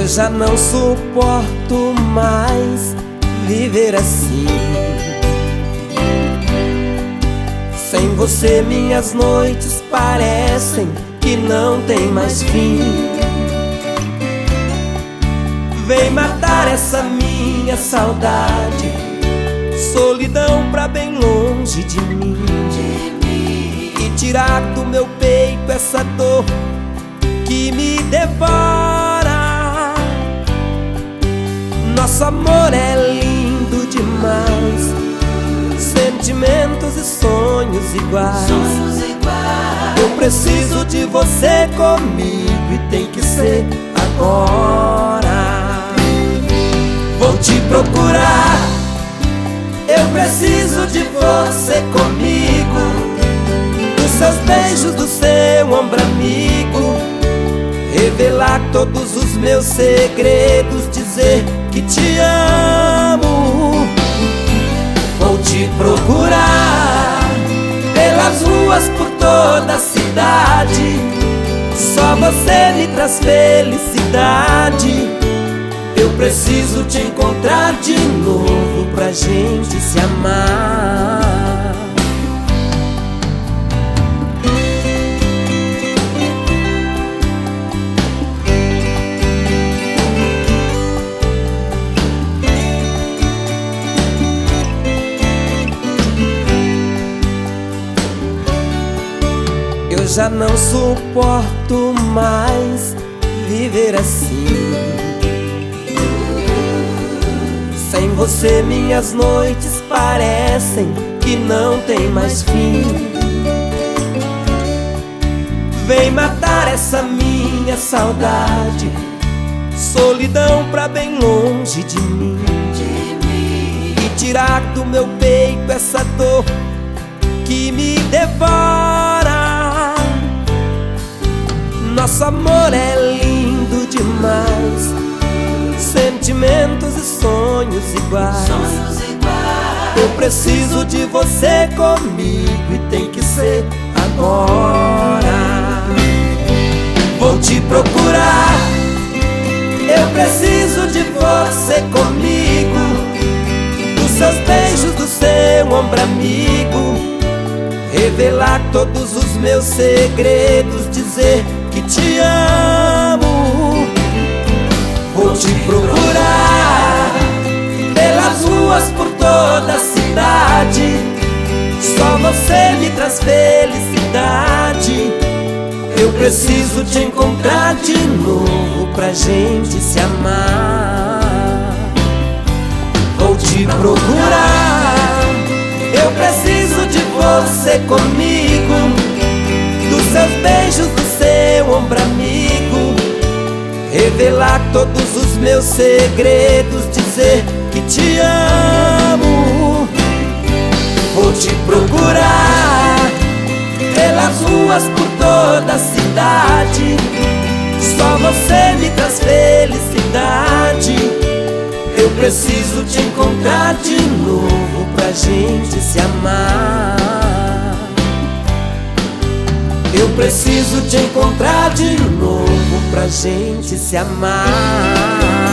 Eu já não suporto mais viver assim. Sem você minhas noites parecem que não tem mais fim. Vem matar essa minha saudade, solidão pra bem longe de mim, e tirar do meu peito essa dor que me devora. Nosso amor é lindo demais, sentimentos e sonhos iguais. Eu preciso de você comigo e tem que ser agora. Vou te procurar, eu preciso de você comigo, dos seus beijos, do seu ombro amigo, revelar todos os meus segredos, dizer que te amo. Vou te procurar pelas ruas, por toda a cidade, só você me traz felicidade. Eu preciso te encontrar de novo pra gente se amar. Eu já não suporto mais viver assim. Sem você minhas noites parecem que não tem mais fim. Vem matar essa minha saudade, solidão pra bem longe de mim, e tirar do meu peito essa dor que me devora. Nosso amor é lindo demais, sentimentos e sonhos iguais. Eu preciso de você comigo e tem que ser agora. Vou te procurar, eu preciso de você comigo, dos seus beijos, do seu ombro amigo, revelar todos os meus segredos, dizer que te amo. Vou te procurar pelas ruas, por toda a cidade, só você me traz felicidade. Eu preciso te encontrar de novo pra gente se amar. Vou te procurar, eu preciso de você comigo, dos seus beijos, do seu ombro amigo, revelar todos os meus segredos, dizer que te amo. Vou te procurar pelas ruas, por toda a cidade, só você me traz felicidade. Eu preciso te encontrar de novo pra gente se amar. Eu preciso te encontrar de novo pra gente se amar.